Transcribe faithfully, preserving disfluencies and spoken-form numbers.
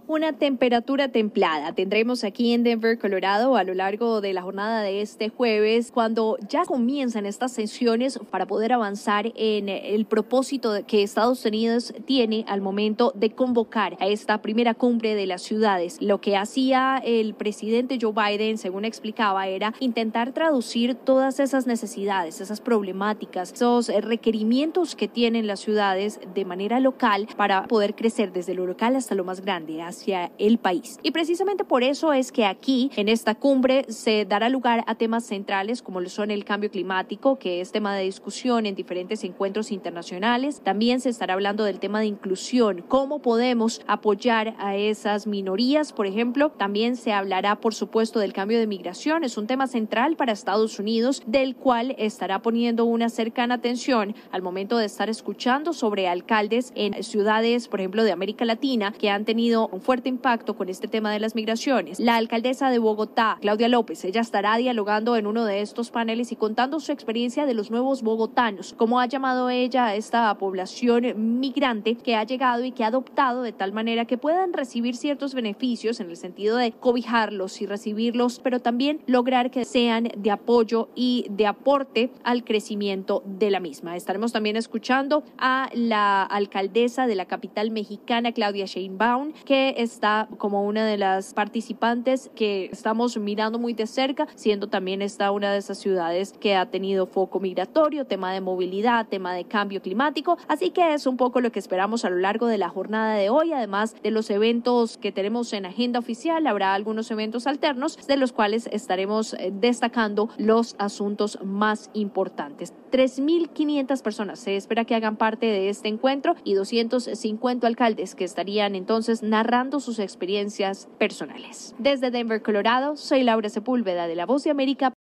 Una temperatura templada tendremos aquí en Denver, Colorado, a lo largo de la jornada de este jueves, cuando ya comienzan estas sesiones para poder avanzar en el propósito que Estados Unidos tiene al momento de convocar a esta primera cumbre de las ciudades. Lo que hacía el presidente Joe Biden, según explicaba, era intentar traducir todas esas necesidades, esas problemáticas, esos requerimientos que tienen las ciudades de manera local para poder crecer desde lo local hasta lo más grande, hacia el país. Y precisamente por eso es que aquí, en esta cumbre, se dará lugar a temas centrales como lo son el cambio climático, que es tema de discusión en diferentes encuentros internacionales. También se estará hablando del tema de inclusión, cómo podemos apoyar a esas minorías, por ejemplo. También se hablará, por supuesto, del cambio de migración. Es un tema central para Estados Unidos, del cual estará poniendo una cercana atención al momento de estar escuchando sobre alcaldes en ciudades, por ejemplo, de América Latina, que han tenido un fuerte impacto con este tema de las migraciones. La alcaldesa de Bogotá, Claudia López, ella estará dialogando en uno de estos paneles y contando su experiencia de los nuevos bogotanos, como ha llamado ella a esta población migrante que ha llegado y que ha adoptado de tal manera que puedan recibir ciertos beneficios en el sentido de cobijarlos y recibirlos, pero también lograr que sean de apoyo y de aporte al crecimiento de la misma. Estaremos también escuchando a la alcaldesa de la capital mexicana, Claudia Sheinbaum, que está como una de las participantes que estamos mirando muy de cerca, siendo también esta una de esas ciudades que ha tenido foco migratorio, tema de movilidad, tema de cambio climático. Así que es un poco lo que esperamos a lo largo de la jornada de hoy, además de los eventos que tenemos en agenda oficial. Habrá algunos eventos alternos de los cuales estaremos destacando los asuntos más importantes. tres mil quinientas personas se espera que hagan parte de este encuentro y doscientos cincuenta alcaldes que estarían entonces narrando sus experiencias personales. Desde Denver, Colorado, soy Laura Sepúlveda de La Voz de América